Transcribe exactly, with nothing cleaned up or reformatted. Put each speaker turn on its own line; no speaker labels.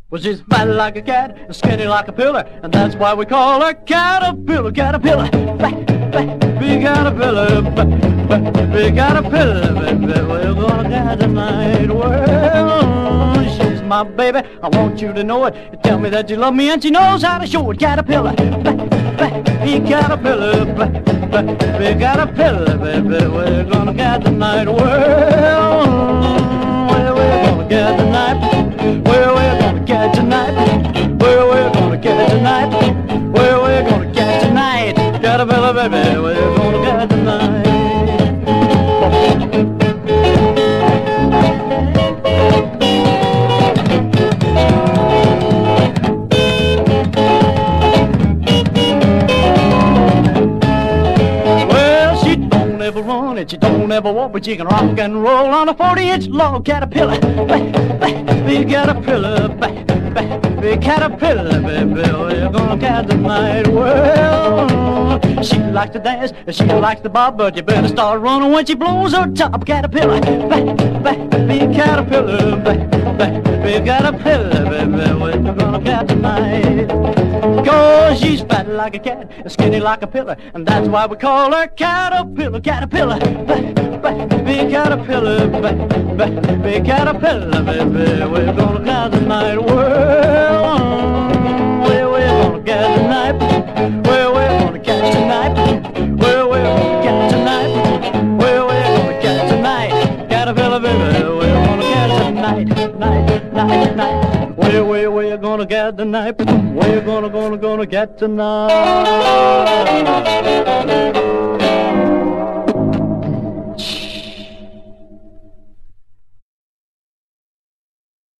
Well, she's fat like a cat and skinny like a pillar, and that's why we call her Caterpillar, Caterpillar. Fat, fat, big caterpillar, fat, fat, big caterpillar, baby. We're gonna get tonight. Well, she's my baby. I want you to know it. You tell me that you love me, and she knows how to show it. Caterpillar, fat, fat, big caterpillar, fat, fat, big caterpillar, baby. We're gonna get tonight. Well, well, we're gonna get tonight. Well, we're gonna get tonight. Where we're gonna get tonight. Where we're gonna get tonight. Caterpillar, baby, we're gonna get tonight. Well, she don't ever run and she don't ever walk, but she can rock and roll on a forty inch log. Caterpillar, big caterpillar, big caterpillar, baby, we're gonna get tonight. Well, she likes to dance, she likes to bob, but you better start running when she blows her top. Caterpillar, big caterpillar, big caterpillar, baby, we're gonna get tonight. Cause she's fat like a cat, skinny like a pillar, and that's why we call her Caterpillar, Caterpillar, big caterpillar, big caterpillar, baby, we're gonna get tonight. Well, where we're gonna get tonight, where we're gonna get tonight, where we're gonna get tonight, where we're gonna get tonight. Caterpillar, baby, we're gonna get tonight, night, night, night. Where, where, we're gonna get tonight, we're gonna, gonna, gonna get tonight.